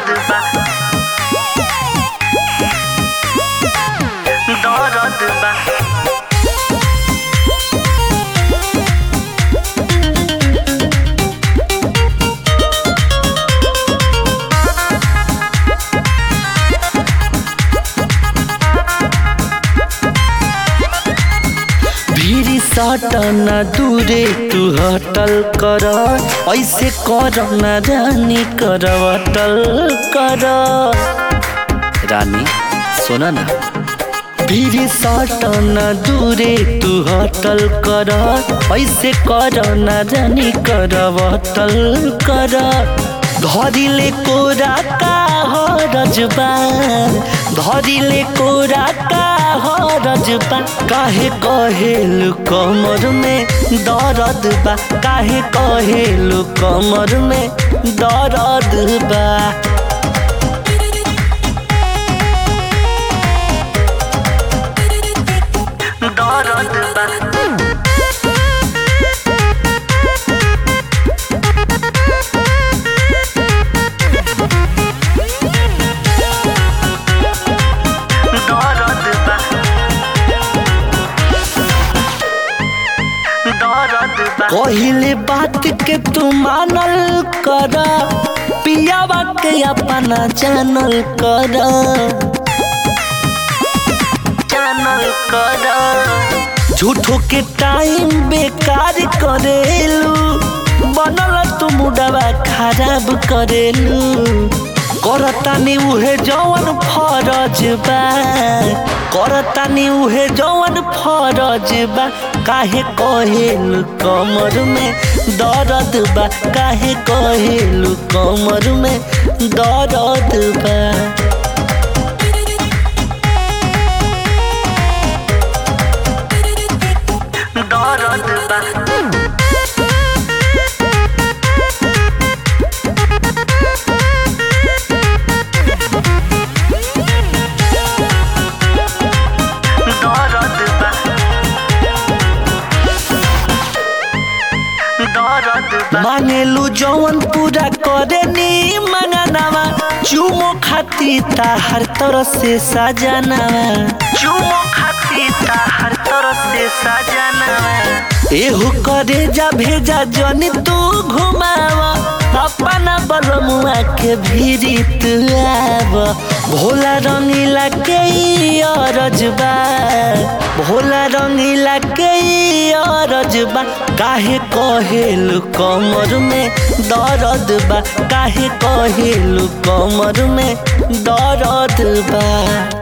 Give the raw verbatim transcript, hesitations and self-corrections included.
दर्द बा दर्द बा सटन दूरे तू हटल कर ऐसे कर न रानी कर अटल कर रानी सुना ना भीरी सटन दूरे तू हटल कर ऐसे कर न रानी कर अटल कर धरिले कोरा का हरजबा धरिले कोरा का हरजबा काहे कहेलु कमर में दर्द बा काहे कहेलु कमर में दर्द बा दर्द बा कहिले बात के तू मानल कर पियावा के अपना जानल कर जानल कर झूठो के टाइम बेकार करेलू बनल तू मुडवा खराब करेलू करतानी उहे जवन फरज बा करतानी उहे जवन फरज बा काहे कहेलु कमर में दर्द बा काहे कहेलु कमर में दर्द बा दर्द बा मानेलू जवन पूरा करे नी मंगनावा चुमो खाती ताहर तरह से सजनावा चुमो खाती ताहर तरह से सजनावा एहू करे जा भेजा जनी तू घुमावा अपना बलमुआ के भीरी तू आव भोला रंगीला के अरजबा भोला रंगीला के अरजबा काहे कहेलु कमर में दर्द बा काहे कहेलु कमर में दर्द बा।